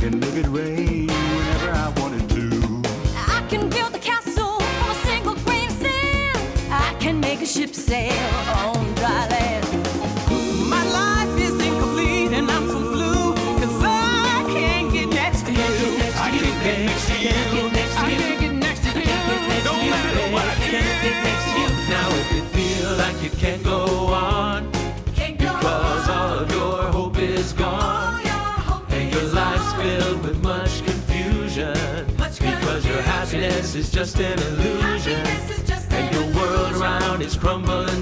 can make it rain whenever I wanted to. I can build a castle on a single grain of sand. I can make a ship sail on dry land. My life is incomplete and I'm so blue, 'cause I can't get next to you. I can't get next to you. I can't get next to you. No matter what I can't get next to you. Now if you feel like you can't go on, because all of your hope is gone, and your life's filled with much confusion, because your happiness is just an illusion, and your world around is crumbling